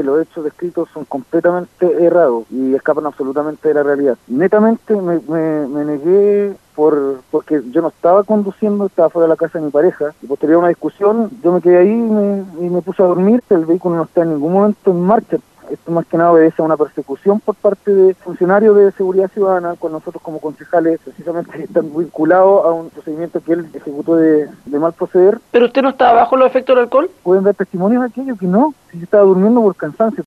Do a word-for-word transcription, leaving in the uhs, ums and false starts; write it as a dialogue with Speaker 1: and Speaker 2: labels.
Speaker 1: los hechos descritos son completamente errados y escapan absolutamente de la realidad. Netamente me, me, me negué por porque yo no estaba conduciendo, estaba fuera de la casa de mi pareja, y posterior a una discusión yo me quedé ahí y me, y me puse a dormir. El vehículo no está en ningún momento en marcha. Esto más que nada obedece a una persecución por parte de funcionarios de seguridad ciudadana, con nosotros como concejales, precisamente están vinculados a un procedimiento que él ejecutó de, de mal proceder.
Speaker 2: ¿Pero usted no estaba bajo los efectos del alcohol?
Speaker 1: Pueden dar testimonio de aquello que no, si yo estaba durmiendo por cansancio.